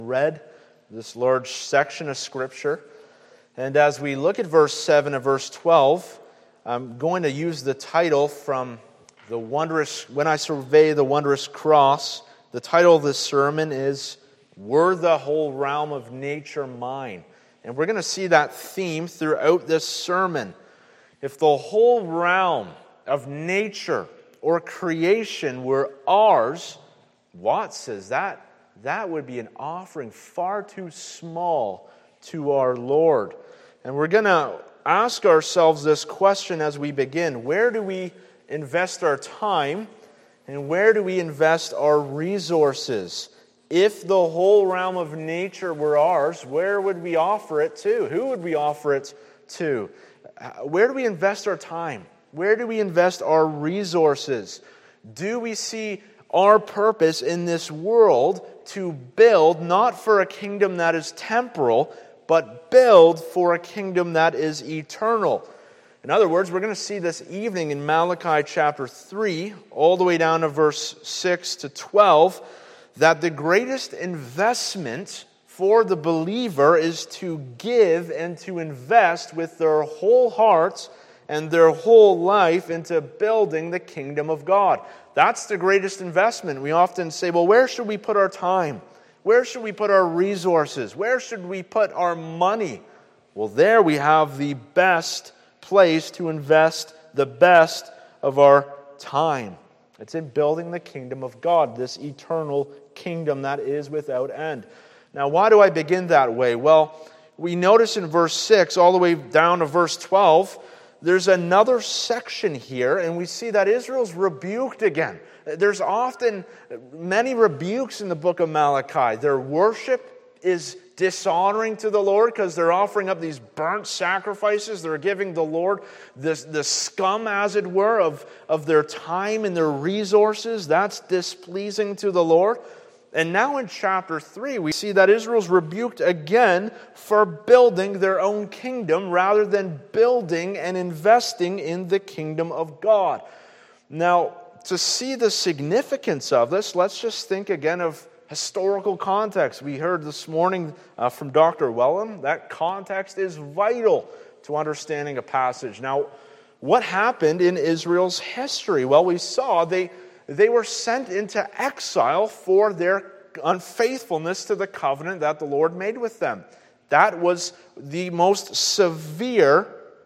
Read this large section of Scripture. And as we look at verse 7 and verse 12, I'm going to use the title from the wondrous, When I Survey the Wondrous Cross. The title of this sermon is, Were the Whole Realm of Nature Mine? And we're going to see that theme throughout this sermon. If the whole realm of nature or creation were ours, Watts says that would be an offering far too small to our Lord. And we're going to ask ourselves this question as we begin. Where do we invest our time and where do we invest our resources? If the whole realm of nature were ours, where would we offer it to? Who would we offer it to? Where do we invest our time? Where do we invest our resources? Do we see our purpose in this world to build not for a kingdom that is temporal, but build for a kingdom that is eternal? In other words, we're going to see this evening in Malachi chapter 3, all the way down to verse 6 to 12, that the greatest investment for the believer is to give and to invest with their whole hearts and their whole life into building the kingdom of God. That's the greatest investment. We often say, well, where should we put our time? Where should we put our resources? Where should we put our money? Well, there we have the best place to invest the best of our time. It's in building the kingdom of God, this eternal kingdom that is without end. Now, why do I begin that way? Well, we notice in verse 6 all the way down to verse 12, there's another section here, and we see that Israel's rebuked again. There's often many rebukes in the book of Malachi. Their worship is dishonoring to the Lord because they're offering up these burnt sacrifices. They're giving the Lord the scum, as it were, of their time and their resources. That's displeasing to the Lord. And now in chapter 3, we see that Israel's rebuked again for building their own kingdom rather than building and investing in the kingdom of God. Now, to see the significance of this, let's just think again of historical context. We heard this morning from Dr. Wellham that context is vital to understanding a passage. Now, what happened in Israel's history? Well, we saw they were sent into exile for their unfaithfulness to the covenant that the Lord made with them. That was the most severe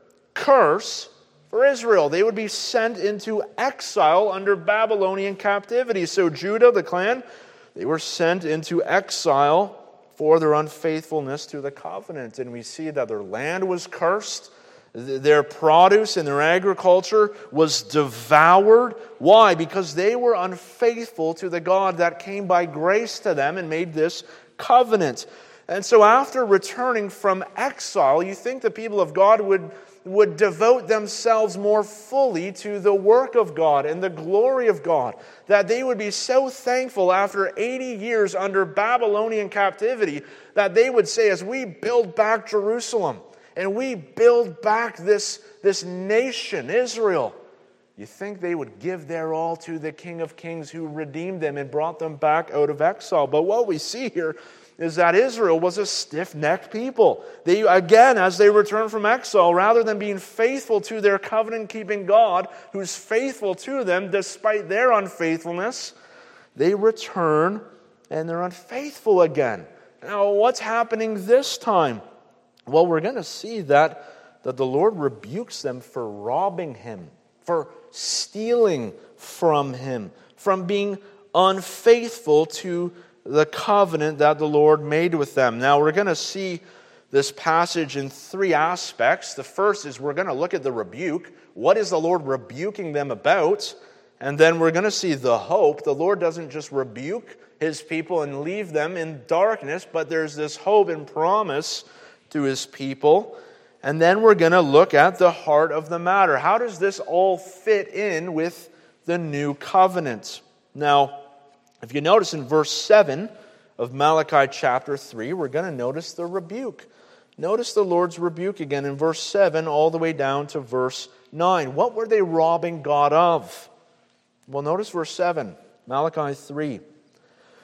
curse for Israel. They would be sent into exile under Babylonian captivity. So Judah, the clan, they were sent into exile for their unfaithfulness to the covenant. And we see that their land was cursed. Their produce and their agriculture was devoured. Why? Because they were unfaithful to the God that came by grace to them and made this covenant. And so after returning from exile, you think the people of God would devote themselves more fully to the work of God and the glory of God. That they would be so thankful after 80 years under Babylonian captivity that they would say, as we build back Jerusalem, and we build back this nation, Israel, you think they would give their all to the King of Kings who redeemed them and brought them back out of exile. But what we see here is that Israel was a stiff-necked people. They, again, as they return from exile, rather than being faithful to their covenant-keeping God, who's faithful to them despite their unfaithfulness, they return and they're unfaithful again. Now, what's happening this time? Well, we're going to see that the Lord rebukes them for robbing Him, for stealing from Him, from being unfaithful to the covenant that the Lord made with them. Now, we're going to see this passage in three aspects. The first is we're going to look at the rebuke. What is the Lord rebuking them about? And then we're going to see the hope. The Lord doesn't just rebuke His people and leave them in darkness, but there's this hope and promise to His people. And then we're going to look at the heart of the matter. How does this all fit in with the new covenant? Now, if you notice in verse 7 of Malachi chapter 3, we're going to notice the rebuke. Notice the Lord's rebuke again in verse 7 all the way down to verse 9. What were they robbing God of? Well, notice verse 7, Malachi 3.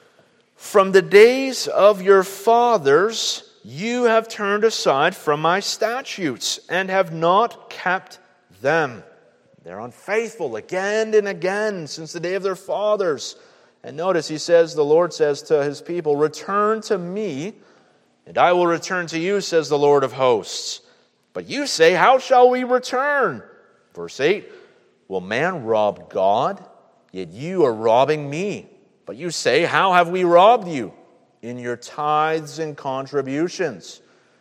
From the days of your fathers, you have turned aside from my statutes and have not kept them. They're unfaithful again and again since the day of their fathers. And notice the Lord says to his people, return to me, and I will return to you, says the Lord of hosts. But you say, how shall we return? Verse 8, will man rob God? Yet you are robbing me. But you say, how have we robbed you? In your tithes and contributions.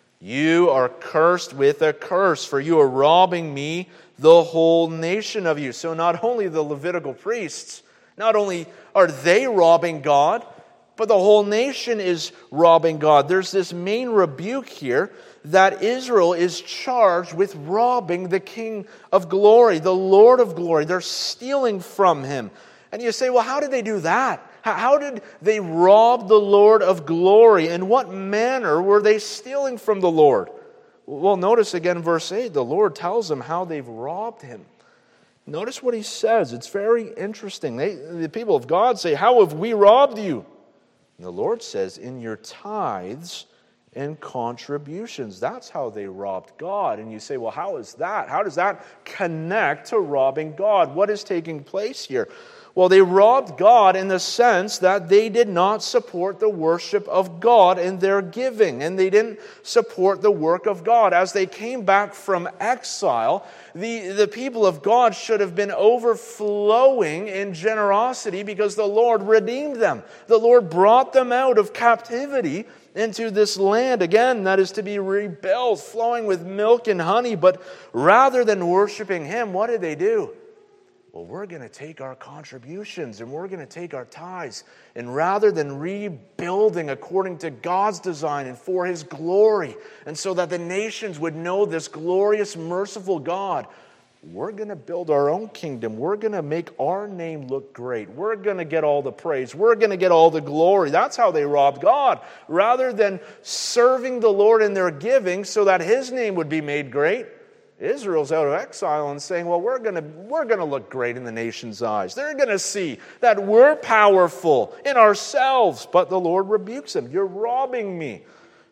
You are cursed with a curse, for you are robbing me, the whole nation of you. So not only the Levitical priests, not only are they robbing God, but the whole nation is robbing God. There's this main rebuke here that Israel is charged with robbing the King of glory, the Lord of glory. They're stealing from him. And you say, well, how did they do that? How did they rob the Lord of glory? In what manner were they stealing from the Lord? Well, notice again verse 8, the Lord tells them how they've robbed him. Notice what he says. It's very interesting. The people of God say, how have we robbed you? And the Lord says, in your tithes and contributions. That's how they robbed God. And you say, well, how is that? How does that connect to robbing God? What is taking place here? Well, they robbed God in the sense that they did not support the worship of God in their giving, and they didn't support the work of God. As they came back from exile, the people of God should have been overflowing in generosity because the Lord redeemed them. The Lord brought them out of captivity into this land, again, that is to be rebuilt, flowing with milk and honey. But rather than worshiping him, what did they do? Well, we're going to take our contributions and we're going to take our tithes. And rather than rebuilding according to God's design and for his glory, and so that the nations would know this glorious, merciful God, we're going to build our own kingdom. We're going to make our name look great. We're going to get all the praise. We're going to get all the glory. That's how they robbed God. Rather than serving the Lord in their giving so that his name would be made great, Israel's out of exile and saying, well, we're going to look great in the nation's eyes. They're going to see that we're powerful in ourselves. But the Lord rebukes them. You're robbing me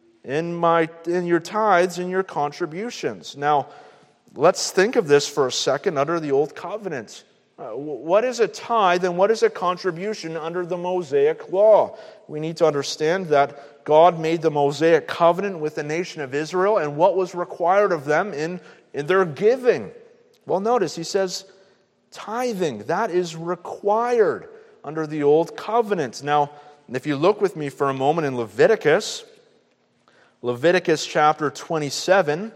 in your tithes and your contributions. Now, let's think of this for a second under the Old Covenant. What is a tithe and what is a contribution under the Mosaic law? We need to understand that God made the Mosaic covenant with the nation of Israel and what was required of them in their giving. Well, notice he says tithing, that is required under the Old Covenant. Now, if you look with me for a moment in Leviticus chapter 27,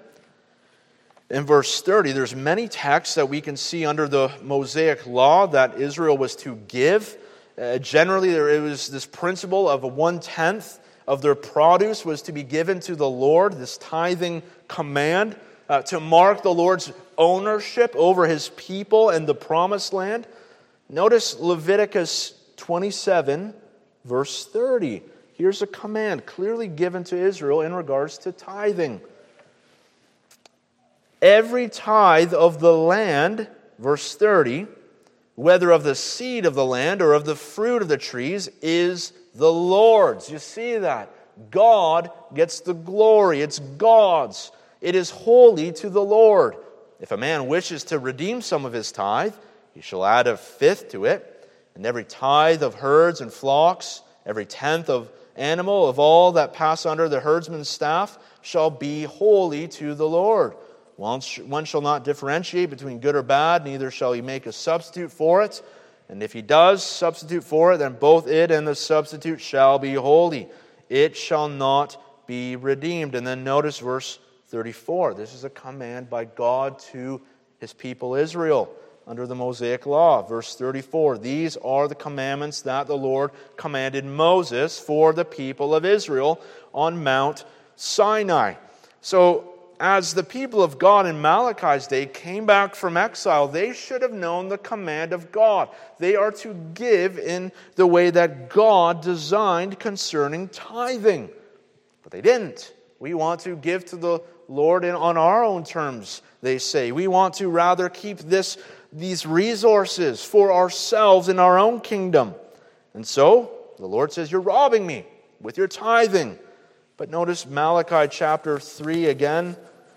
in verse 30, there's many texts that we can see under the Mosaic law that Israel was to give. Generally, it was this principle of 1/10 of their produce was to be given to the Lord, this tithing command, to mark the Lord's ownership over his people and the promised land. Notice Leviticus 27, verse 30. Here's a command clearly given to Israel in regards to tithing. Every tithe of the land, verse 30, whether of the seed of the land or of the fruit of the trees, is the Lord's. You see that? God gets the glory. It's God's. It is holy to the Lord. If a man wishes to redeem some of his tithe, he shall add 1/5 to it. And every tithe of herds and flocks, every 10th of animal, of all that pass under the herdsman's staff, shall be holy to the Lord. One shall not differentiate between good or bad, neither shall he make a substitute for it. And if he does substitute for it, then both it and the substitute shall be holy. It shall not be redeemed. And then notice verse 34. This is a command by God to his people Israel under the Mosaic law. Verse 34. These are the commandments that the Lord commanded Moses for the people of Israel on Mount Sinai. So, as the people of God in Malachi's day came back from exile, they should have known the command of God. They are to give in the way that God designed concerning tithing. But they didn't. We want to give to the Lord on our own terms, they say. We want to rather keep these resources for ourselves in our own kingdom. And so, The Lord says, you're robbing me with your tithing. But notice Malachi chapter 3 again.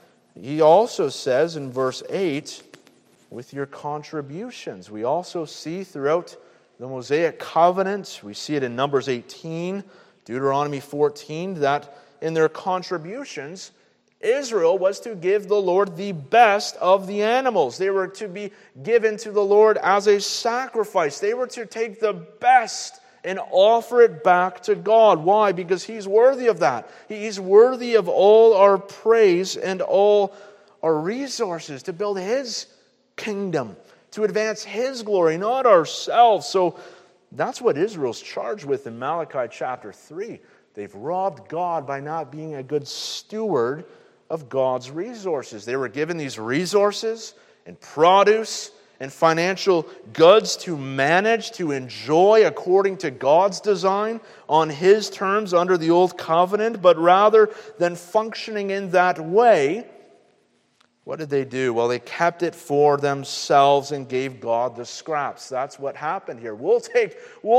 He also says in verse 8, with your contributions. We also see throughout the Mosaic covenant, we see it in Numbers 18, Deuteronomy 14, that in their contributions, Israel was to give the Lord the best of the animals. They were to be given to the Lord as a sacrifice. They were to take the best and offer it back to God. Why? Because He's worthy of that. He's worthy of all our praise and all our resources to build His kingdom, to advance His glory, not ourselves. So that's what Israel's charged with in Malachi chapter 3. They've robbed God by not being a good steward of God's resources. They were given these resources and produce and financial goods to manage, to enjoy according to God's design on His terms under the Old Covenant, but rather than functioning in that way, what did they do? Well, they kept it for themselves and gave God the scraps. That's what happened here. We'll take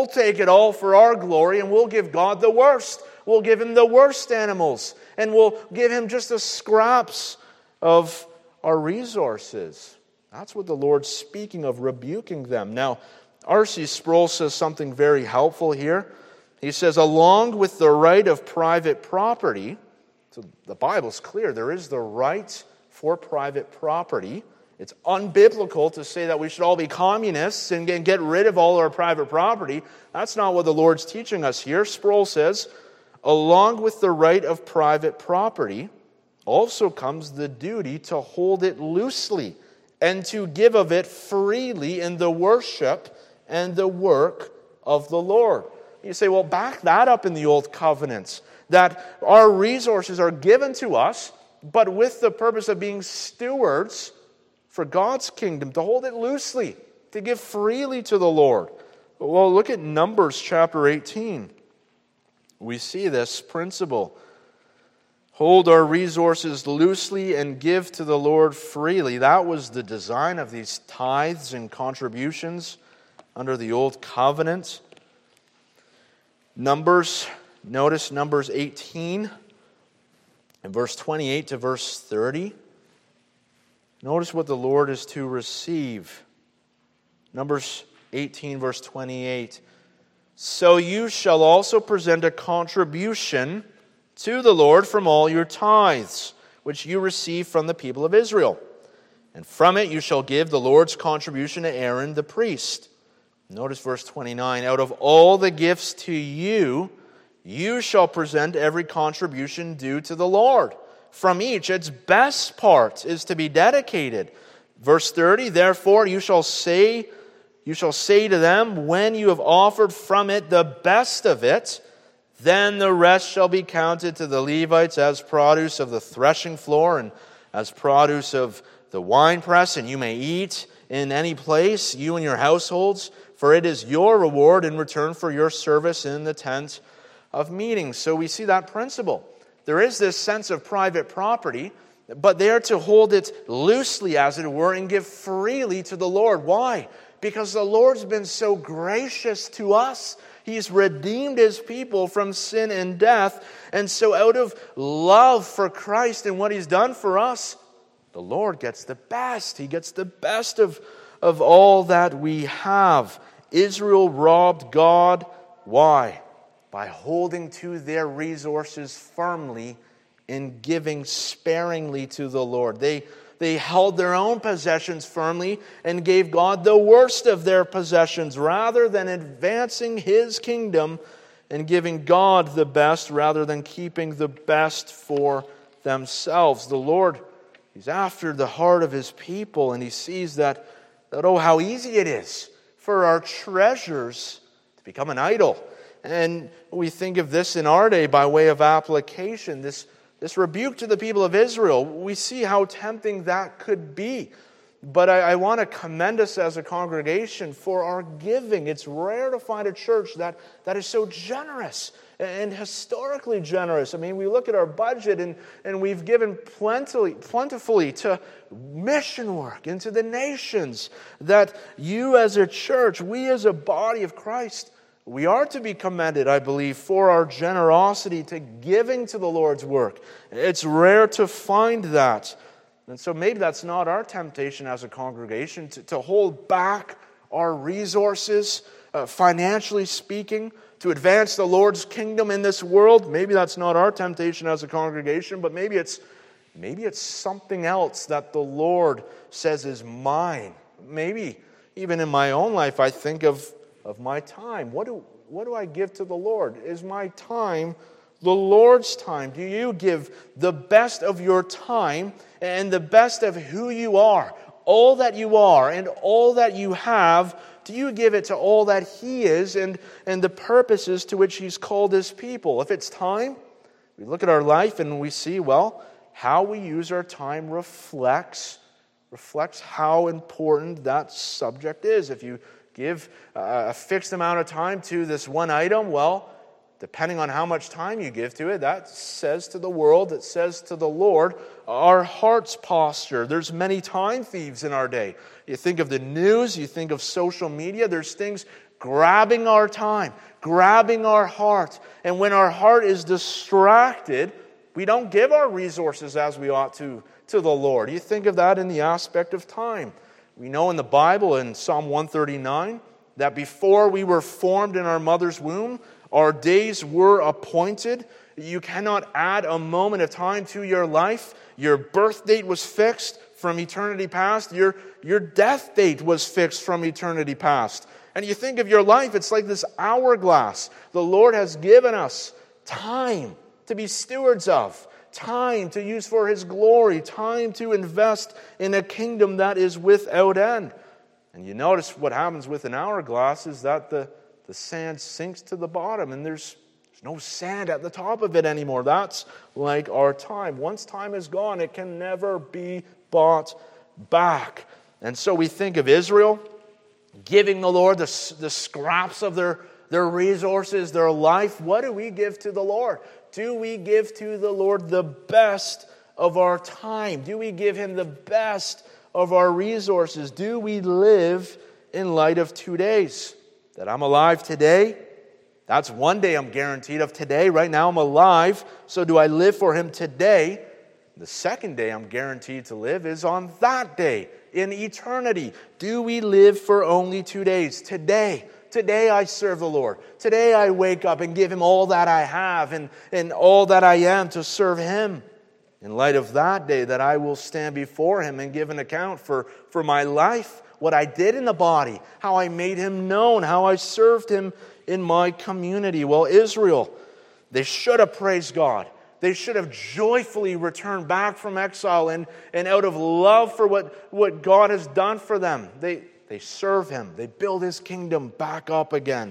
it all for our glory, and we'll give God the worst. We'll give Him the worst animals, and we'll give Him just the scraps of our resources. That's what the Lord's speaking of, rebuking them. Now, R.C. Sproul says something very helpful here. He says, along with the right of private property, so the Bible's clear, there is the right for private property. It's unbiblical to say that we should all be communists and get rid of all our private property. That's not what the Lord's teaching us here. Sproul says, along with the right of private property also comes the duty to hold it loosely and to give of it freely in the worship and the work of the Lord. You say, well, back that up in the Old Covenant, that our resources are given to us, but with the purpose of being stewards for God's kingdom, to hold it loosely, to give freely to the Lord. Well, look at Numbers chapter 18. We see this principle. Hold our resources loosely and give to the Lord freely. That was the design of these tithes and contributions under the Old Covenant. Notice Numbers 18 and verse 28 to verse 30. Notice what the Lord is to receive. Numbers 18 verse 28. So you shall also present a contribution to the Lord from all your tithes, which you receive from the people of Israel. And from it you shall give the Lord's contribution to Aaron the priest. Notice verse 29. Out of all the gifts to you, you shall present every contribution due to the Lord. From each, its best part is to be dedicated. Verse 30, therefore you shall say to them, when you have offered from it the best of it, then the rest shall be counted to the Levites as produce of the threshing floor and as produce of the winepress, and you may eat in any place, you and your households, for it is your reward in return for your service in the tent of meetings. So we see that principle. There is this sense of private property, but they are to hold it loosely, as it were, and give freely to the Lord. Why? Because the Lord's been so gracious to us. He's redeemed His people from sin and death. And so out of love for Christ and what He's done for us, the Lord gets the best. He gets the best of all that we have. Israel robbed God. Why? By holding to their resources firmly and giving sparingly to the Lord. They held their own possessions firmly and gave God the worst of their possessions rather than advancing His kingdom and giving God the best rather than keeping the best for themselves. The Lord, He's after the heart of His people, and He sees that oh, how easy it is for our treasures to become an idol. And we think of this in our day by way of application, this rebuke to the people of Israel. We see how tempting that could be. But I want to commend us as a congregation for our giving. It's rare to find a church that is so generous and historically generous. I mean, we look at our budget and we've given plentifully to mission work into the nations. That you as a church, we as a body of Christ, We are to be commended, I believe, for our generosity to giving to the Lord's work. It's rare to find that. And so maybe that's not our temptation as a congregation, to hold back our resources, financially speaking, to advance the Lord's kingdom in this world. Maybe that's not our temptation as a congregation, but maybe it's something else that the Lord says is mine. Maybe even in my own life, I think of my time. What do I give to the Lord? Is my time the Lord's time? Do you give the best of your time and the best of who you are, all that you are and all that you have? Do you give it to all that He is and the purposes to which He's called His people? If it's time, we look at our life and we see, well, how we use our time reflects how important that subject is. If you give a fixed amount of time to this one item, well, depending on how much time you give to it, that says to the world, it says to the Lord, our heart's posture. There's many time thieves in our day. You think of the news, you think of social media, there's things grabbing our time, grabbing our heart. And when our heart is distracted, we don't give our resources as we ought to the Lord. You think of that in the aspect of time. We know in the Bible, in Psalm 139, that before we were formed in our mother's womb, our days were appointed. You cannot add a moment of time to your life. Your birth date was fixed from eternity past. Your death date was fixed from eternity past. And you think of your life, it's like this hourglass. The Lord has given us time to be stewards of, time to use for His glory, time to invest in a kingdom that is without end. And you notice what happens with an hourglass is that the sand sinks to the bottom and there's no sand at the top of it anymore. That's like our time. Once time is gone, it can never be bought back. And so we think of Israel giving the Lord the scraps of their resources, their life. What do we give to the Lord? Do we give to the Lord the best of our time? Do we give Him the best of our resources? Do we live in light of 2 days? That I'm alive today, that's one day I'm guaranteed of today. Right now I'm alive, so do I live for Him today? The second day I'm guaranteed to live is on that day, in eternity. Do we live for only 2 days? Today I serve the Lord. Today I wake up and give Him all that I have and all that I am to serve Him. In light of that day that I will stand before Him and give an account for my life, what I did in the body, how I made Him known, how I served Him in my community. Well, Israel, they should have praised God. They should have joyfully returned back from exile and out of love for what God has done for them. They serve Him. They build His kingdom back up again.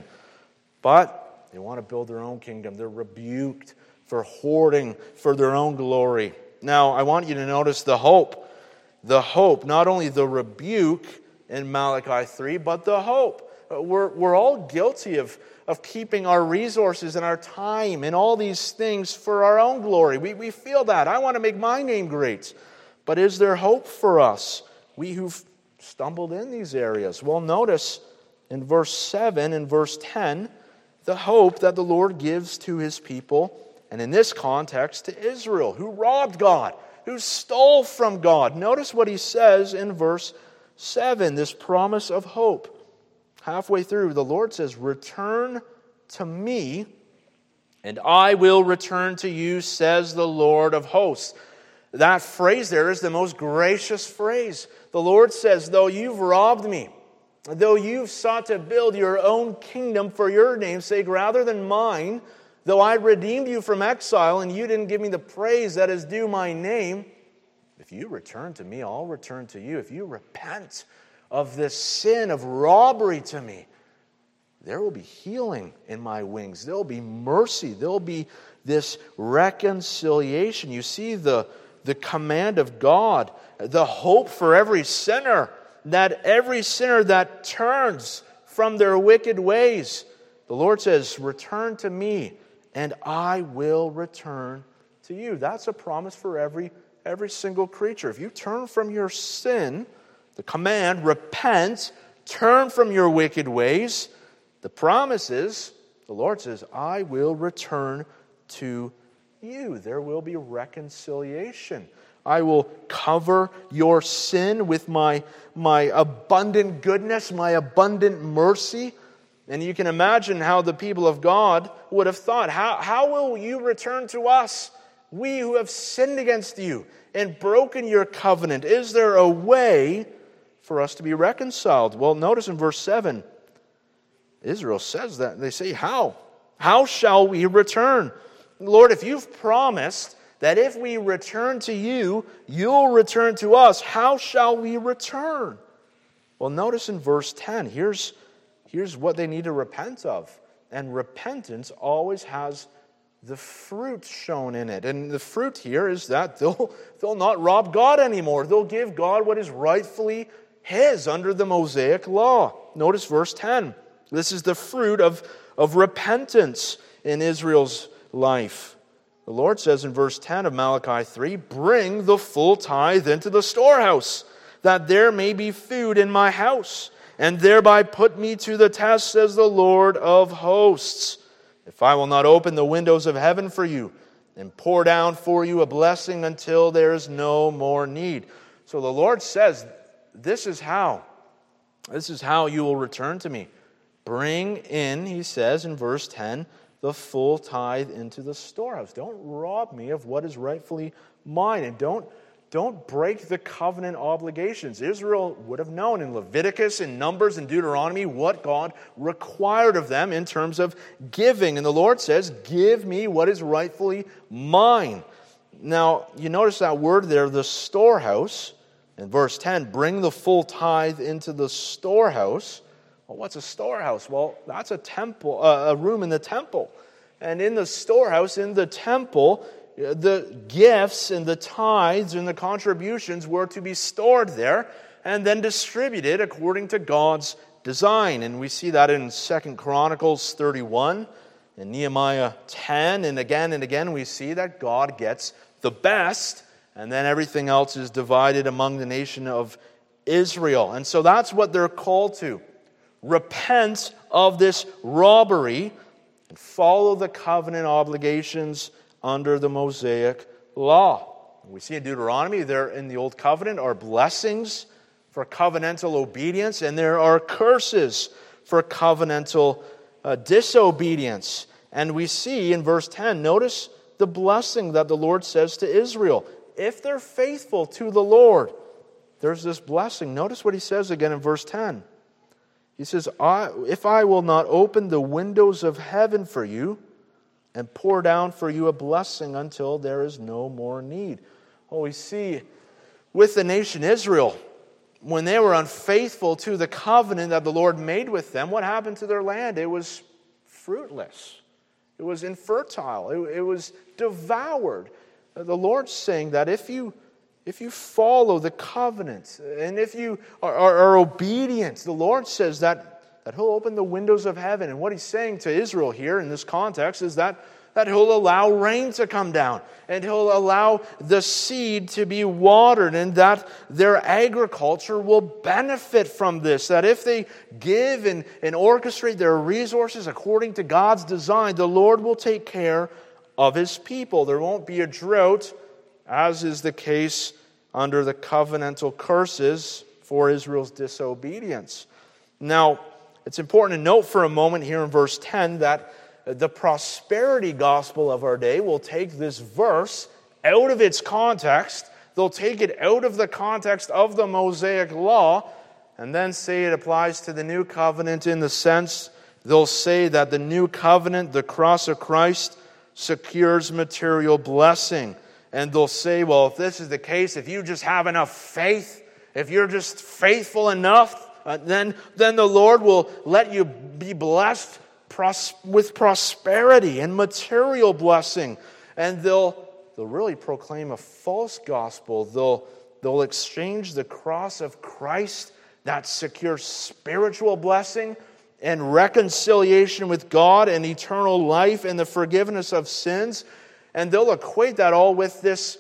But they want to build their own kingdom. They're rebuked for hoarding for their own glory. Now, I want you to notice the hope. The hope, not only the rebuke in Malachi 3, but the hope. We're all guilty of keeping our resources and our time and all these things for our own glory. We feel that. I want to make my name great. But is there hope for us, we who've stumbled in these areas? Well, notice in verse 7 and verse 10, the hope that the Lord gives to His people, and in this context to Israel, who robbed God, who stole from God. Notice what He says in verse 7, this promise of hope. Halfway through, the Lord says, "Return to me, and I will return to you, says the Lord of hosts." That phrase there is the most gracious phrase. The Lord says, though you've robbed me, though you've sought to build your own kingdom for your name's sake rather than mine, though I redeemed you from exile and you didn't give me the praise that is due my name, if you return to me, I'll return to you. If you repent of this sin of robbery to me, there will be healing in my wings. There will be mercy. There will be this reconciliation. You see the command of God, the hope for every sinner, that every sinner that turns from their wicked ways, the Lord says, return to me, and I will return to you. That's a promise for every single creature. If you turn from your sin, the command, repent, turn from your wicked ways, The promise is, the Lord says, I will return to you. There will be reconciliation. I will cover your sin with my abundant goodness, my abundant mercy. And you can imagine how the people of God would have thought, how will you return to us, we who have sinned against you and broken your covenant? Is there a way for us to be reconciled? Well, notice in verse 7, Israel says that. They say, how? How shall we return? Lord, if you've promised that if we return to you, you'll return to us, how shall we return? Well, notice in verse 10, here's what they need to repent of. And repentance always has the fruit shown in it. And the fruit here is that they'll not rob God anymore. They'll give God what is rightfully His under the Mosaic law. Notice verse 10. This is the fruit of repentance in Israel's life. The Lord says in verse 10 of Malachi 3, bring the full tithe into the storehouse, that there may be food in my house, and thereby put me to the test, says the Lord of hosts. If I will not open the windows of heaven for you, and pour down for you a blessing until there is no more need. So the Lord says, this is how you will return to me. Bring in, he says in verse 10, the full tithe into the storehouse. Don't rob me of what is rightfully mine, and don't break the covenant obligations. Israel would have known in Leviticus, in Numbers, and Deuteronomy what God required of them in terms of giving. And the Lord says, give me what is rightfully mine. Now, you notice that word there, the storehouse. In verse 10, bring the full tithe into the storehouse. Well, what's a storehouse? Well, that's a temple, a room in the temple. And in the storehouse, in the temple, the gifts and the tithes and the contributions were to be stored there and then distributed according to God's design. And we see that in 2 Chronicles 31 and Nehemiah 10. And again we see that God gets the best, and then everything else is divided among the nation of Israel. And so that's what they're called to. Repent of this robbery and follow the covenant obligations under the Mosaic law. We see in Deuteronomy there in the Old Covenant are blessings for covenantal obedience, and there are curses for covenantal disobedience. And we see in verse 10, notice the blessing that the Lord says to Israel. If they're faithful to the Lord, there's this blessing. Notice what he says again in verse 10. He says, if I will not open the windows of heaven for you and pour down for you a blessing until there is no more need. Oh, we see with the nation Israel, when they were unfaithful to the covenant that the Lord made with them, what happened to their land? It was fruitless. It was infertile. It was devoured. The Lord's saying that if you follow the covenant and if you are obedient, the Lord says that He'll open the windows of heaven. And what He's saying to Israel here in this context is that He'll allow rain to come down, and He'll allow the seed to be watered, and that their agriculture will benefit from this. That if they give and orchestrate their resources according to God's design, the Lord will take care of His people. There won't be a drought, as is the case under the covenantal curses for Israel's disobedience. Now, it's important to note for a moment here in verse 10 that the prosperity gospel of our day will take this verse out of its context. They'll take it out of the context of the Mosaic law and then say it applies to the new covenant in the sense they'll say that the new covenant, the cross of Christ, secures material blessing. And they'll say, well, if this is the case, if you just have enough faith, if you're just faithful enough, then the Lord will let you be blessed with prosperity and material blessing. And they'll really proclaim a false gospel. They'll exchange the cross of Christ that secures spiritual blessing and reconciliation with God and eternal life and the forgiveness of sins. And they'll equate that all with this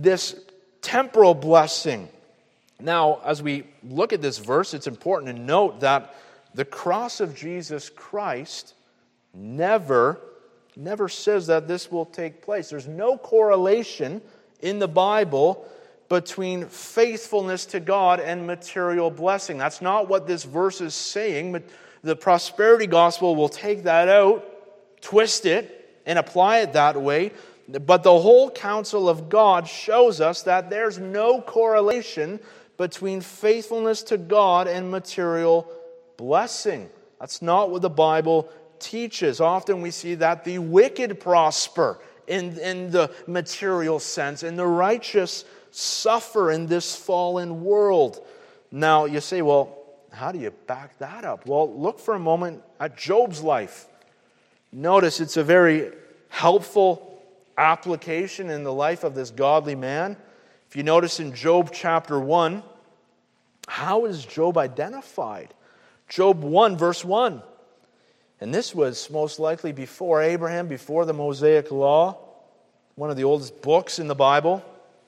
temporal blessing. Now, as we look at this verse, it's important to note that the cross of Jesus Christ never says that this will take place. There's no correlation in the Bible between faithfulness to God and material blessing. That's not what this verse is saying. But the prosperity gospel will take that out, twist it, and apply it that way. But the whole counsel of God shows us that there's no correlation between faithfulness to God and material blessing. That's not what the Bible teaches. Often we see that the wicked prosper in the material sense, and the righteous suffer in this fallen world. Now, you say, well, how do you back that up? Well, look for a moment at Job's life. Notice it's a very helpful application in the life of this godly man. If you notice in Job chapter 1, how is Job identified? Job 1, verse 1. And this was most likely before Abraham, before the Mosaic Law, one of the oldest books in the Bible.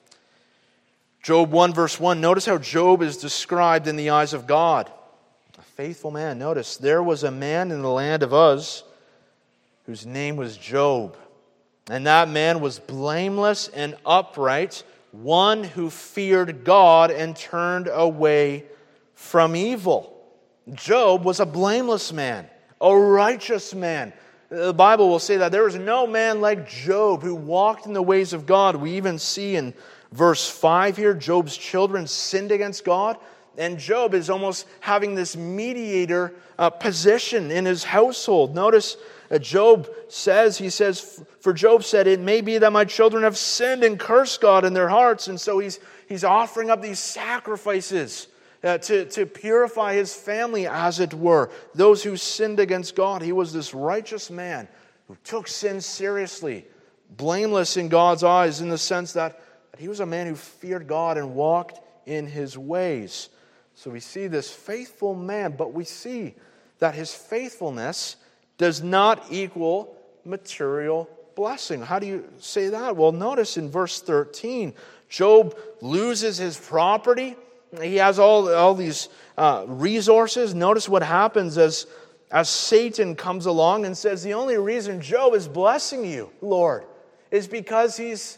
Job 1, verse 1, notice how Job is described in the eyes of God. A faithful man. Notice, there was a man in the land of Uz whose name was Job. And that man was blameless and upright, one who feared God and turned away from evil. Job was a blameless man, a righteous man. The Bible will say that there was no man like Job who walked in the ways of God. We even see in verse 5 here, Job's children sinned against God. And Job is almost having this mediator position in his household. Notice Job says, for Job said, it may be that my children have sinned and cursed God in their hearts. And so he's offering up these sacrifices to purify his family, as it were. Those who sinned against God. He was this righteous man who took sin seriously, blameless in God's eyes, in the sense that he was a man who feared God and walked in his ways. So we see this faithful man, but we see that his faithfulness does not equal material blessing. How do you say that? Well, notice in verse 13, Job loses his property. He has all these resources. Notice what happens as Satan comes along and says, the only reason Job is blessing you, Lord, is because he's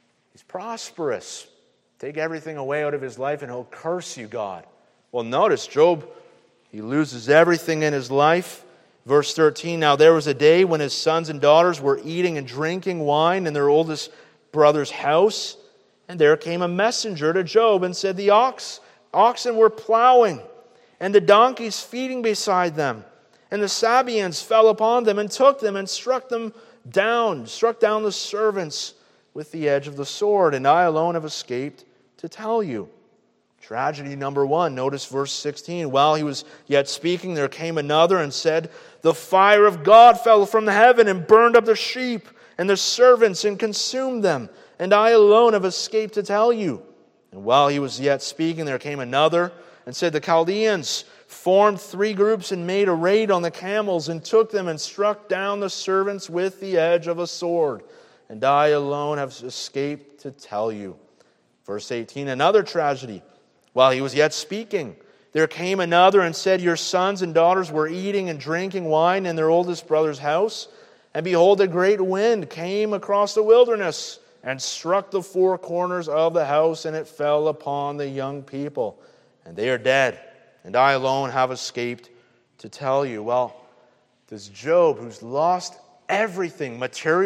prosperous. Take everything away out of his life and he'll curse you, God. Well, notice Job, he loses everything in his life. Verse 13, now there was a day when his sons and daughters were eating and drinking wine in their oldest brother's house. And there came a messenger to Job and said, the oxen were plowing, and the donkeys feeding beside them. And the Sabaeans fell upon them and took them and struck down the servants with the edge of the sword. And I alone have escaped to tell you. Tragedy number 1, notice verse 16. While he was yet speaking, there came another and said, the fire of God fell from heaven and burned up the sheep and the servants and consumed them. And I alone have escaped to tell you. And while he was yet speaking, there came another and said, the Chaldeans formed 3 groups and made a raid on the camels and took them and struck down the servants with the edge of a sword. And I alone have escaped to tell you. Verse 18, another tragedy. While he was yet speaking, there came another and said, your sons and daughters were eating and drinking wine in their oldest brother's house. And behold, a great wind came across the wilderness and struck the 4 corners of the house, and it fell upon the young people. And they are dead. And I alone have escaped to tell you. Well, does Job, who's lost everything,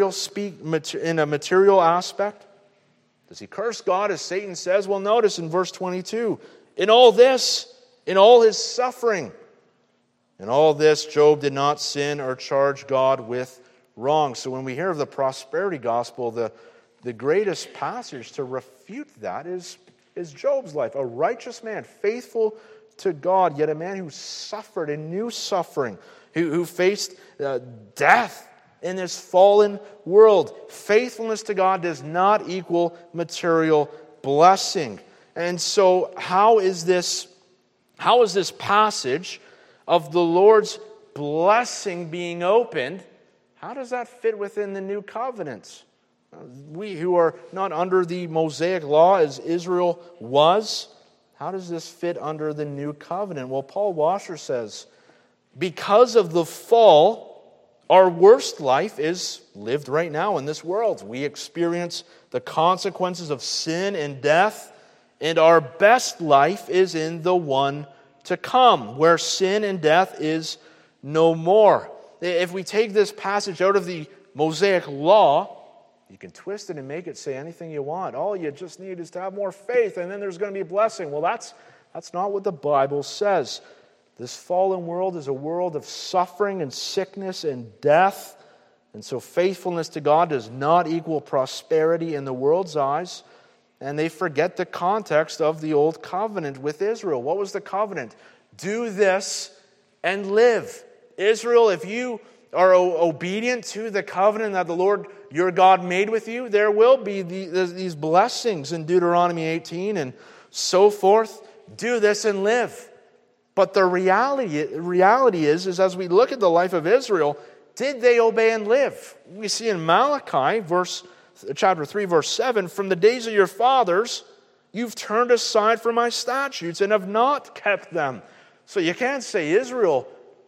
in a material aspect, does he curse God as Satan says? Well, notice in verse 22, in all this, in all his suffering, in all this, Job did not sin or charge God with wrong. So when we hear of the prosperity gospel, the greatest passage to refute that is Job's life. A righteous man, faithful to God, yet a man who suffered and knew suffering, who faced death in this fallen world. Faithfulness to God does not equal material blessing. And so how is this passage of the Lord's blessing being opened, how does that fit within the new covenant? We who are not under the Mosaic law as Israel was, how does this fit under the new covenant? Well, Paul Washer says because of the fall, our worst life is lived right now in this world. We experience the consequences of sin and death, and our best life is in the one to come, where sin and death is no more. If we take this passage out of the Mosaic Law, you can twist it and make it say anything you want. All you just need is to have more faith, and then there's going to be a blessing. Well, that's not what the Bible says. This fallen world is a world of suffering and sickness and death. And so faithfulness to God does not equal prosperity in the world's eyes. And they forget the context of the old covenant with Israel. What was the covenant? Do this and live. Israel, if you are obedient to the covenant that the Lord your God made with you, there will be these blessings in Deuteronomy 18 and so forth. Do this and live. But the reality is as we look at the life of Israel, did they obey and live? We see in Malachi, chapter 3, verse 7, from the days of your fathers, you've turned aside from my statutes and have not kept them. So you can't say Israel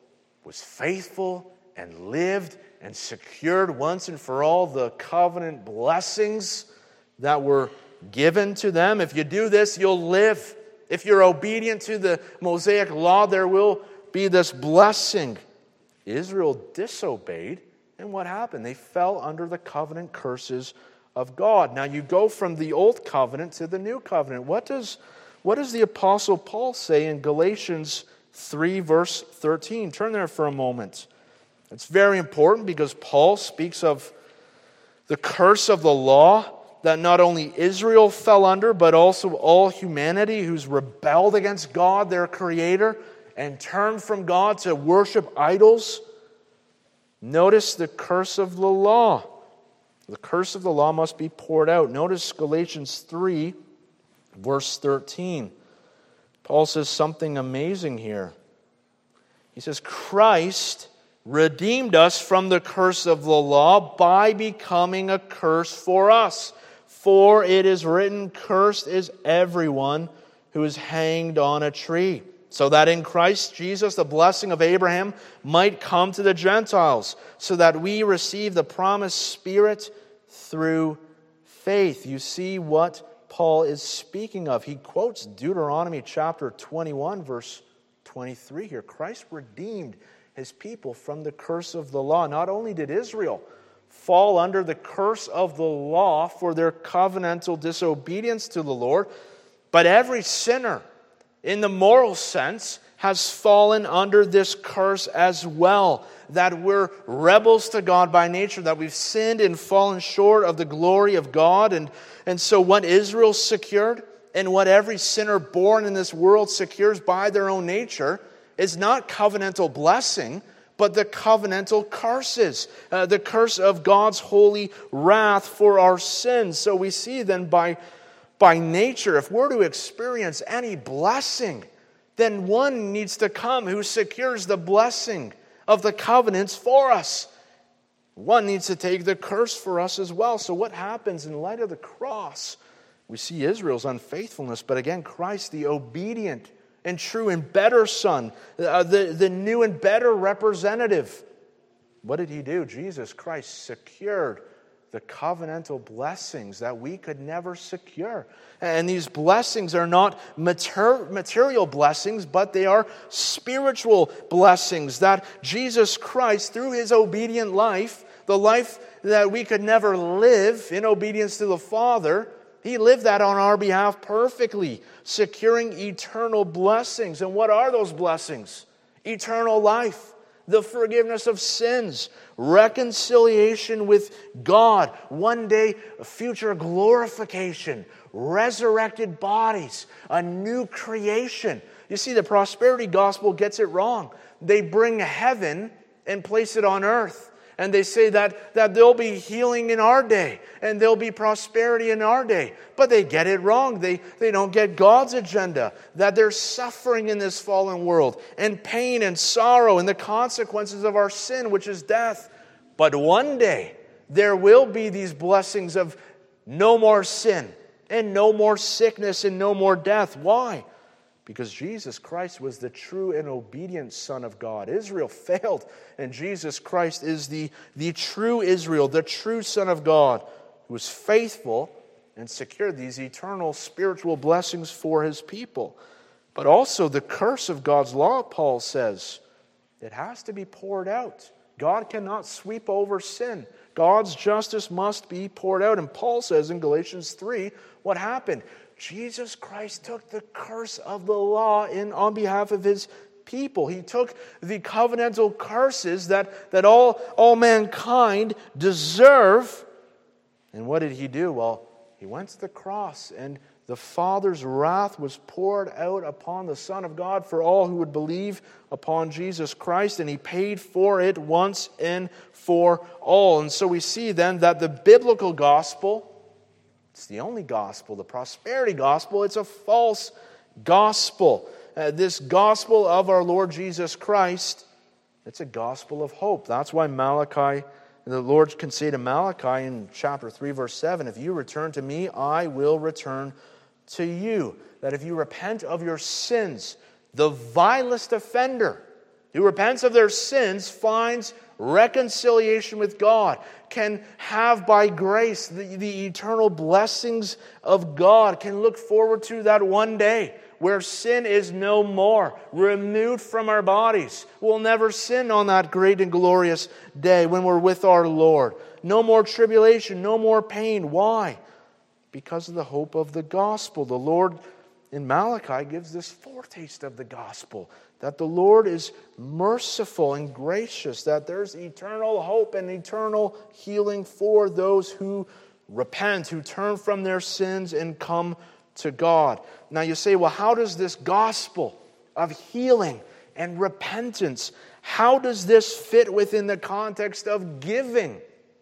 was faithful and lived and secured once and for all the covenant blessings that were given to them. If you do this, you'll live. If you're obedient to the Mosaic Law, there will be this blessing. Israel disobeyed, and what happened? They fell under the covenant curses of God. Now you go from the old covenant to the new covenant. What does the Apostle Paul say in Galatians 3, verse 13? Turn there for a moment. It's very important because Paul speaks of the curse of the law that not only Israel fell under, but also all humanity who's rebelled against God, their Creator, and turned from God to worship idols. Notice the curse of the law. The curse of the law must be poured out. Notice Galatians 3, verse 13. Paul says something amazing here. He says, Christ redeemed us from the curse of the law by becoming a curse for us. For it is written, cursed is everyone who is hanged on a tree, so that in Christ Jesus the blessing of Abraham might come to the Gentiles, so that we receive the promised Spirit through faith. You see what Paul is speaking of. He quotes Deuteronomy chapter 21, verse 23 here. Christ redeemed his people from the curse of the law. Not only did Israel fall under the curse of the law for their covenantal disobedience to the Lord, but every sinner, in the moral sense, has fallen under this curse as well. That we're rebels to God by nature, that we've sinned and fallen short of the glory of God. And so what Israel secured, and what every sinner born in this world secures by their own nature, is not covenantal blessing, but the covenantal curses, the curse of God's holy wrath for our sins. So we see then by nature, if we're to experience any blessing, then one needs to come who secures the blessing of the covenants for us. One needs to take the curse for us as well. So what happens in light of the cross? We see Israel's unfaithfulness, but again, Christ, the obedient and true and better Son, the new and better representative. What did he do? Jesus Christ secured the covenantal blessings that we could never secure. And these blessings are not material blessings, but they are spiritual blessings that Jesus Christ, through his obedient life, the life that we could never live in obedience to the Father, he lived that on our behalf perfectly, securing eternal blessings. And what are those blessings? Eternal life, the forgiveness of sins, reconciliation with God, one day future glorification, resurrected bodies, a new creation. You see, the prosperity gospel gets it wrong. They bring heaven and place it on earth. And they say that there'll be healing in our day and there'll be prosperity in our day. But they get it wrong. They don't get God's agenda, that there's suffering in this fallen world and pain and sorrow and the consequences of our sin, which is death. But one day there will be these blessings of no more sin and no more sickness and no more death. Why? because Jesus Christ was the true and obedient Son of God. Israel failed, and Jesus Christ is the true Israel, the true Son of God, who was faithful and secured these eternal spiritual blessings for his people. But also the curse of God's law, Paul says, it has to be poured out. God cannot sweep over sin. God's justice must be poured out. And Paul says in Galatians 3, what happened? Jesus Christ took the curse of the law on behalf of his people. He took the covenantal curses that all mankind deserve. And what did he do? Well, he went to the cross, and the Father's wrath was poured out upon the Son of God for all who would believe upon Jesus Christ, and he paid for it once and for all. And so we see then that the biblical gospel, it's the only gospel, the prosperity gospel, it's a false gospel. This gospel of our Lord Jesus Christ, it's a gospel of hope. That's why the Lord can say to Malachi in chapter 3, verse 7, if you return to me, I will return to you. That if you repent of your sins, the vilest offender who repents of their sins finds reconciliation with God, can have by grace the eternal blessings of God, can look forward to that one day where sin is no more, removed from our bodies. We'll never sin on that great and glorious day when we're with our Lord. No more tribulation, no more pain. Why? Because of the hope of the gospel. The Lord in Malachi gives this foretaste of the gospel, that the Lord is merciful and gracious, that there's eternal hope and eternal healing for those who repent, who turn from their sins and come to God. Now you say, well, how does this gospel of healing and repentance, how does this fit within the context of giving?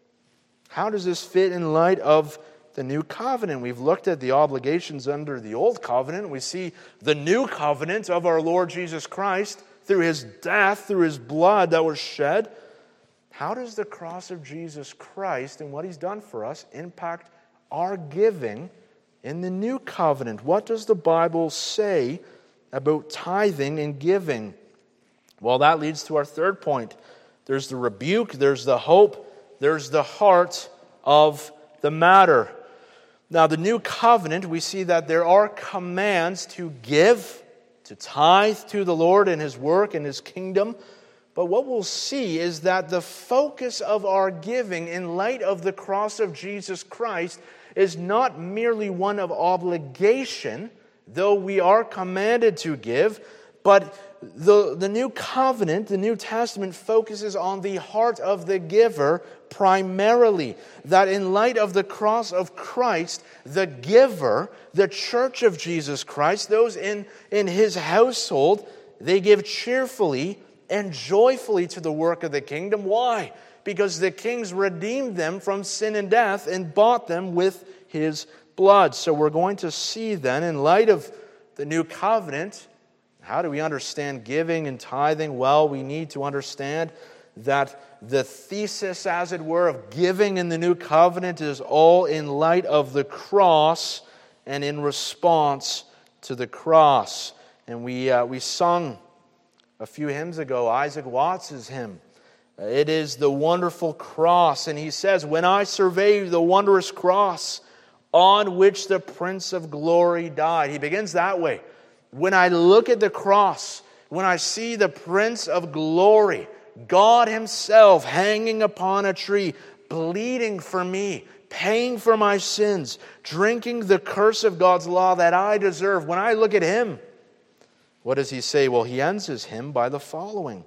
How does this fit in light of the new covenant? We've looked at the obligations under the old covenant. We see the new covenant of our Lord Jesus Christ through his death, through his blood that was shed. How does the cross of Jesus Christ and what he's done for us impact our giving in the new covenant? What does the Bible say about tithing and giving? Well, that leads to our third point. There's the rebuke, there's the hope, there's the heart of the matter. Now, the new covenant, we see that there are commands to give, to tithe to the Lord and his work and his kingdom. But what we'll see is that the focus of our giving in light of the cross of Jesus Christ is not merely one of obligation, though we are commanded to give, but the new covenant, the New Testament, focuses on the heart of the giver primarily. That in light of the cross of Christ, the giver, the church of Jesus Christ, those in his household, they give cheerfully and joyfully to the work of the kingdom. Why? Because the kings redeemed them from sin and death and bought them with his blood. So we're going to see then, in light of the new covenant, how do we understand giving and tithing? Well, we need to understand that the thesis, as it were, of giving in the new covenant is all in light of the cross and in response to the cross. And we sung a few hymns ago, Isaac Watts' hymn. It is the wonderful cross. And he says, when I survey the wondrous cross on which the Prince of Glory died. He begins that way. When I look at the cross, when I see the Prince of Glory, God himself hanging upon a tree, bleeding for me, paying for my sins, drinking the curse of God's law that I deserve. When I look at him, what does he say? Well, he ends his hymn by the following.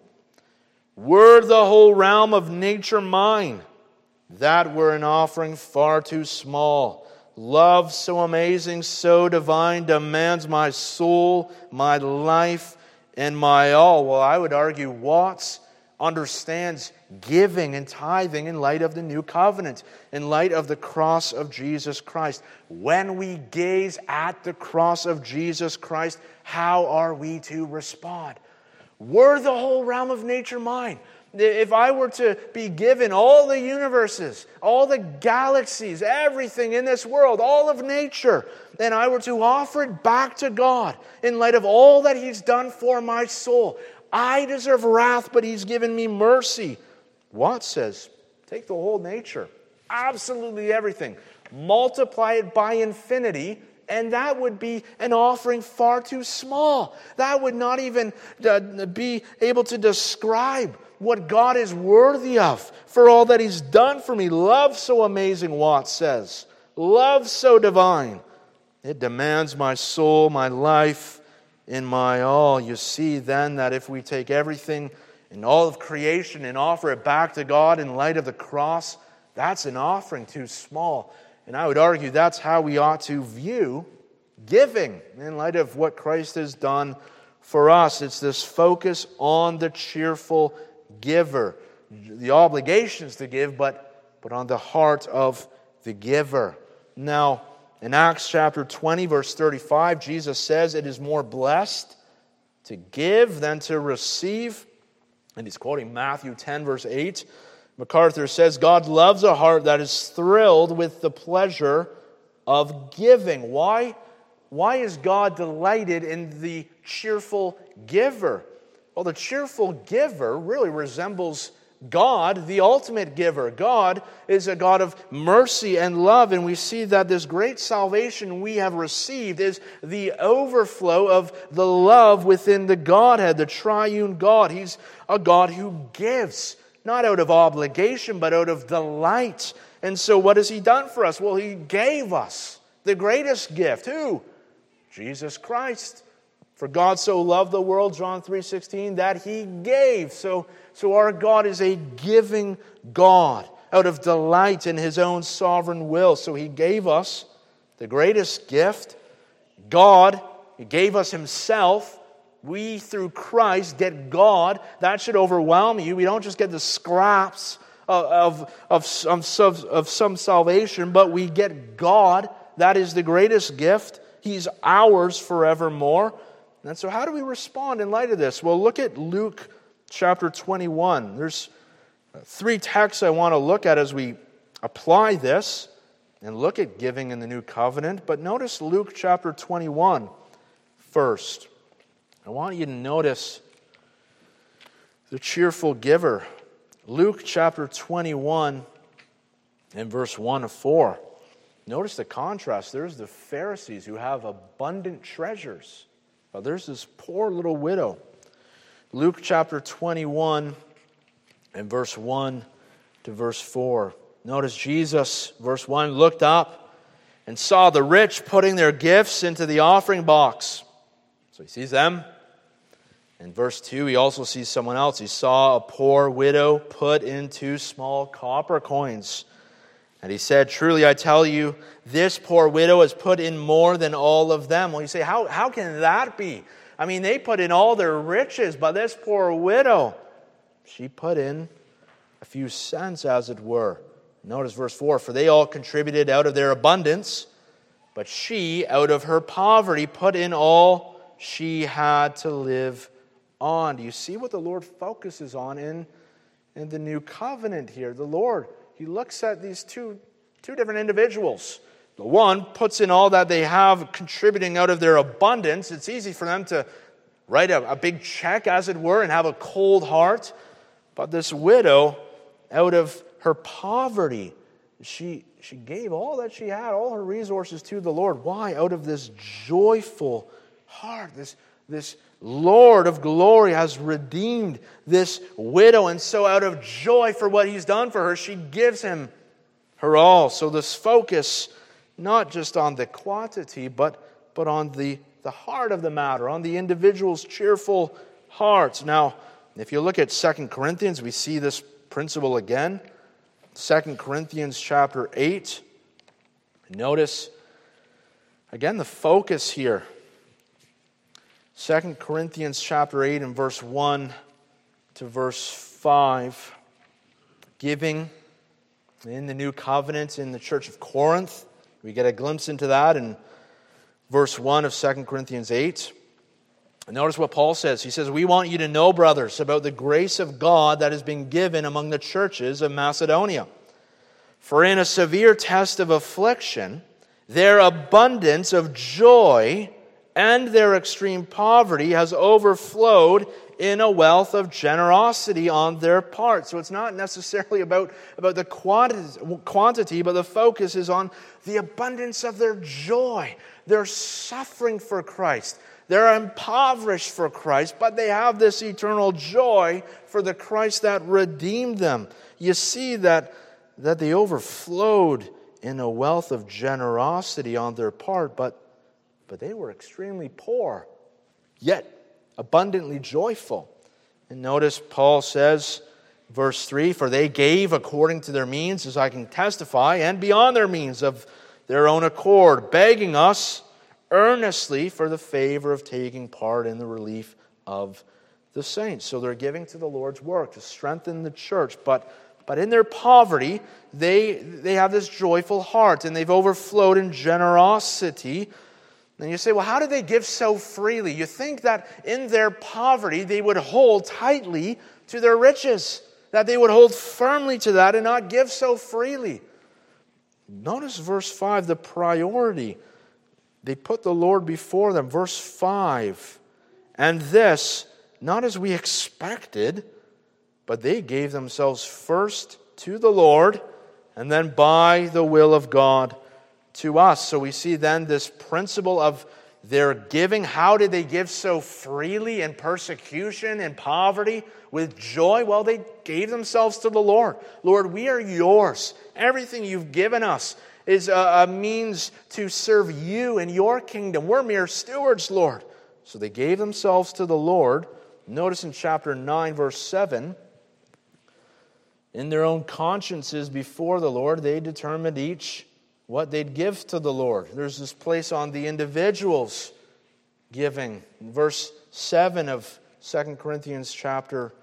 Were the whole realm of nature mine, that were an offering far too small. Love so amazing, so divine, demands my soul, my life, and my all. Well, I would argue Watts understands giving and tithing in light of the new covenant, in light of the cross of Jesus Christ. When we gaze at the cross of Jesus Christ, how are we to respond? Were the whole realm of nature mine? If I were to be given all the universes, all the galaxies, everything in this world, all of nature, and I were to offer it back to God in light of all that He's done for my soul, I deserve wrath, but He's given me mercy. Watts says, take the whole nature, absolutely everything, multiply it by infinity, and that would be an offering far too small. That would not even be able to describe what God is worthy of for all that He's done for me. Love so amazing, Watts says. Love so divine. It demands my soul, my life, and my all. You see then that if we take everything in all of creation and offer it back to God in light of the cross, that's an offering too small. And I would argue that's how we ought to view giving in light of what Christ has done for us. It's this focus on the cheerful giver. The obligations to give, but on the heart of the giver. Now, in Acts chapter 20, verse 35, Jesus says, it is more blessed to give than to receive. And he's quoting Matthew 10, verse 8. MacArthur says, God loves a heart that is thrilled with the pleasure of giving. Why is God delighted in the cheerful giver? Well, the cheerful giver really resembles God, the ultimate giver. God is a God of mercy and love, and we see that this great salvation we have received is the overflow of the love within the Godhead, the triune God. He's a God who gives, not out of obligation, but out of delight. And so what has He done for us? Well, He gave us the greatest gift. Who? Jesus Christ. For God so loved the world, John 3:16, that He gave. So our God is a giving God out of delight in His own sovereign will. So He gave us the greatest gift. God, He gave us Himself. We, through Christ, get God. That should overwhelm you. We don't just get the scraps of some salvation, but we get God. That is the greatest gift. He's ours forevermore. And so how do we respond in light of this? Well, look at Luke chapter 21. There's three texts I want to look at as we apply this and look at giving in the new covenant. But notice Luke chapter 21 first. I want you to notice the cheerful giver. Luke chapter 21 and verse 1 to 4. Notice the contrast. There's the Pharisees who have abundant treasures. Well, there's this poor little widow. Luke chapter 21 and verse 1 to verse 4. Notice Jesus, verse 1, looked up and saw the rich putting their gifts into the offering box. So He sees them. In verse 2, He also sees someone else. He saw a poor widow put in 2 small copper coins. And He said, truly I tell you, this poor widow has put in more than all of them. Well, you say, how can that be? I mean, they put in all their riches, but this poor widow, she put in a few cents, as it were. Notice verse 4, for they all contributed out of their abundance, but she, out of her poverty, put in all she had to live on. Do you see what the Lord focuses on in the new covenant here? The Lord, He looks at these two different individuals. The one puts in all that they have, contributing out of their abundance. It's easy for them to write a big check, as it were, and have a cold heart. But this widow, out of her poverty, she gave all that she had, all her resources to the Lord. Why? Out of this joyful heart. This Lord of glory has redeemed this widow. And so out of joy for what He's done for her, she gives Him her all. So this focus, not just on the quantity, but on the heart of the matter, on the individual's cheerful heart. Now, if you look at 2 Corinthians, we see this principle again. 2 Corinthians chapter 8. Notice, again, the focus here. 2 Corinthians chapter 8 and verse 1 to verse 5. Giving in the new covenant in the church of Corinth. We get a glimpse into that in verse 1 of 2 Corinthians 8. And notice what Paul says. He says, we want you to know, brothers, about the grace of God that has been given among the churches of Macedonia. For in a severe test of affliction, their abundance of joy and their extreme poverty has overflowed in a wealth of generosity on their part. So it's not necessarily about the quantity, but the focus is on the abundance of their joy. They're suffering for Christ. They're impoverished for Christ, but they have this eternal joy for the Christ that redeemed them. You see that they overflowed in a wealth of generosity on their part, but they were extremely poor, yet abundantly joyful. And notice Paul says, verse 3, for they gave according to their means, as I can testify, and beyond their means of their own accord, begging us earnestly for the favor of taking part in the relief of the saints. So they're giving to the Lord's work to strengthen the church, but in their poverty, they have this joyful heart, and they've overflowed in generosity. And you say, well, how did they give so freely? You think that in their poverty, they would hold tightly to their riches, that they would hold firmly to that and not give so freely. Notice verse 5, the priority. They put the Lord before them. Verse 5, and this, not as we expected, but they gave themselves first to the Lord, and then by the will of God to us. So we see then this principle of their giving. How did they give so freely in persecution and poverty with joy? Well, they gave themselves to the Lord. Lord, we are yours. Everything you've given us is a means to serve you and your kingdom. We're mere stewards, Lord. So they gave themselves to the Lord. Notice in chapter 9, verse 7, in their own consciences before the Lord, they determined each what they'd give to the Lord. There's this place on the individual's giving. In verse 7 of 2 Corinthians chapter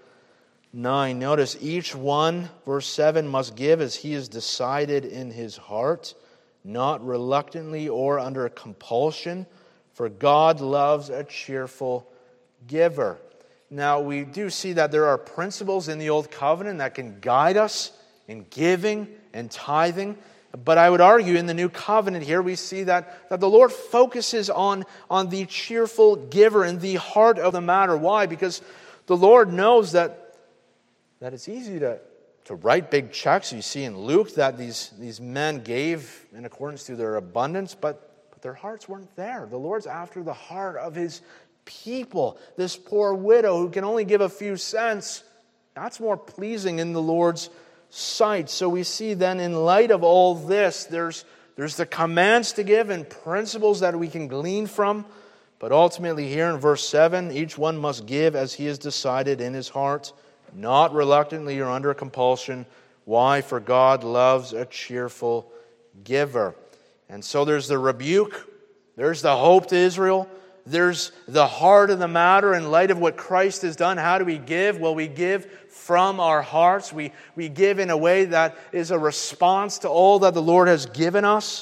9, notice each one, verse 7, must give as he has decided in his heart, not reluctantly or under compulsion, for God loves a cheerful giver. Now, we do see that there are principles in the Old Covenant that can guide us in giving and tithing. But I would argue in the New Covenant here, we see that the Lord focuses on the cheerful giver in the heart of the matter. Why? Because the Lord knows that it's easy to write big checks. You see in Luke that these men gave in accordance to their abundance, but their hearts weren't there. The Lord's after the heart of his people. This poor widow who can only give a few cents, that's more pleasing in the Lord's sight. So we see then in light of all this, there's the commands to give and principles that we can glean from. But ultimately here in verse 7, each one must give as he has decided in his heart, not reluctantly or under compulsion. Why? For God loves a cheerful giver. And so there's the rebuke, there's the hope to Israel, there's the heart of the matter in light of what Christ has done. How do we give? Well, we give from our hearts. We give in a way that is a response to all that the Lord has given us.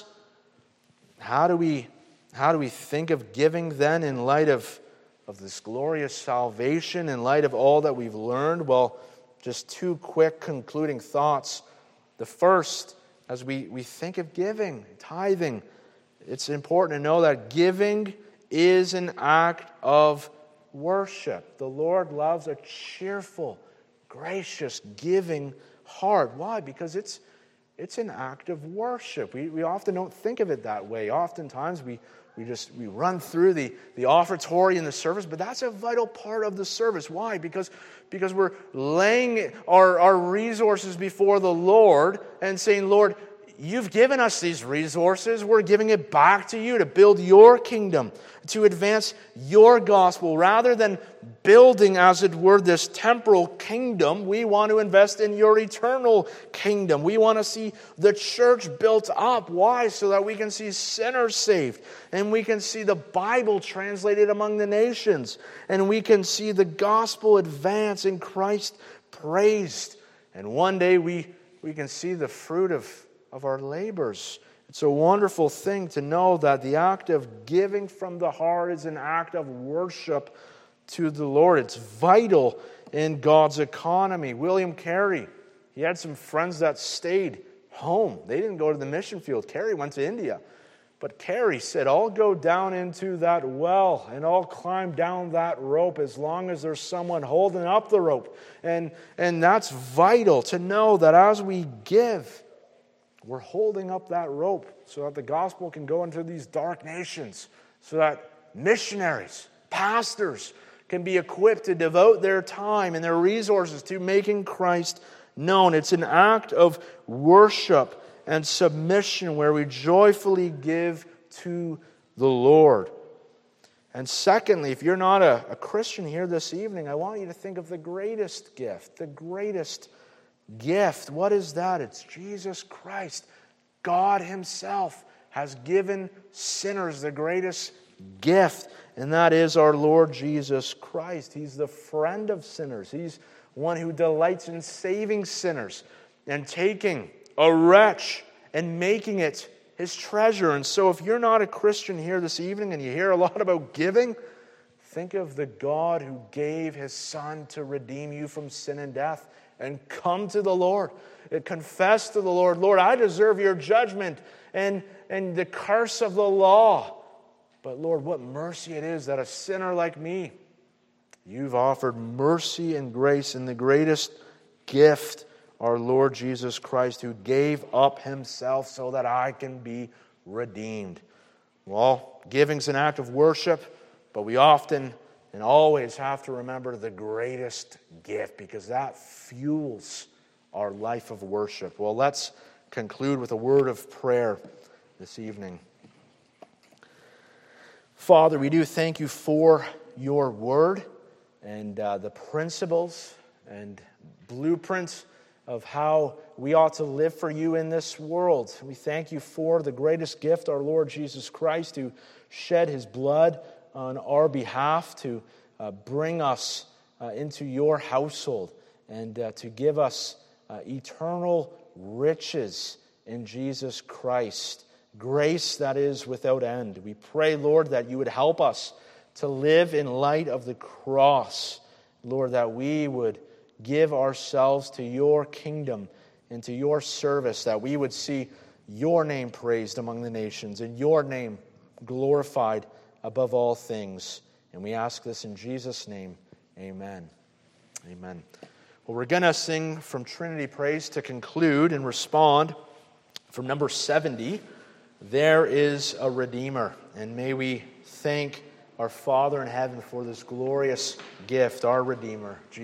How do we think of giving then in light of this glorious salvation, in light of all that we've learned? Well, just two quick concluding thoughts. The first, as we think of giving, tithing, it's important to know that giving is an act of worship. The Lord loves a cheerful, gracious, giving heart. Why? Because it's an act of worship. We often don't think of it that way. Oftentimes we run through the offertory in the service, but that's a vital part of the service. Why? Because we're laying our resources before the Lord and saying, Lord, you've given us these resources. We're giving it back to you to build your kingdom, to advance your gospel. Rather than building, as it were, this temporal kingdom, we want to invest in your eternal kingdom. We want to see the church built up. Why? So that we can see sinners saved, and we can see the Bible translated among the nations, and we can see the gospel advance and Christ praised. And one day we can see the fruit of our labors. It's a wonderful thing to know that the act of giving from the heart is an act of worship to the Lord. It's vital in God's economy. William Carey, he had some friends that stayed home. They didn't go to the mission field. Carey went to India. But Carey said, I'll go down into that well and I'll climb down that rope as long as there's someone holding up the rope. And that's vital to know that as we give, we're holding up that rope so that the gospel can go into these dark nations, so that missionaries, pastors can be equipped to devote their time and their resources to making Christ known. It's an act of worship and submission where we joyfully give to the Lord. And secondly, if you're not a Christian here this evening, I want you to think of the greatest gift. The greatest gift. What is that? It's Jesus Christ. God Himself has given sinners the greatest gift, and that is our Lord Jesus Christ. He's the friend of sinners. He's one who delights in saving sinners and taking a wretch and making it His treasure. And so if you're not a Christian here this evening and you hear a lot about giving, think of the God who gave His Son to redeem you from sin and death, and come to the Lord and confess to the Lord, Lord, I deserve your judgment and the curse of the law. But Lord, what mercy it is that a sinner like me, You've offered mercy and grace in the greatest gift, our Lord Jesus Christ, who gave up Himself so that I can be redeemed. Well, giving's an act of worship, but we often and always have to remember the greatest gift, because that fuels our life of worship. Well, let's conclude with a word of prayer this evening. Father, we do thank You for Your word and the principles and blueprints of how we ought to live for You in this world. We thank You for the greatest gift, our Lord Jesus Christ, who shed His blood on our behalf to bring us into Your household and to give us eternal riches in Jesus Christ, grace that is without end. We pray, Lord, that You would help us to live in light of the cross, Lord, that we would give ourselves to Your kingdom and to Your service, that we would see Your name praised among the nations and Your name glorified above all things. And we ask this in Jesus' name. Amen. Amen. Well, we're going to sing from Trinity Praise to conclude and respond from number 70, There is a Redeemer. And may we thank our Father in heaven for this glorious gift, our Redeemer, Jesus.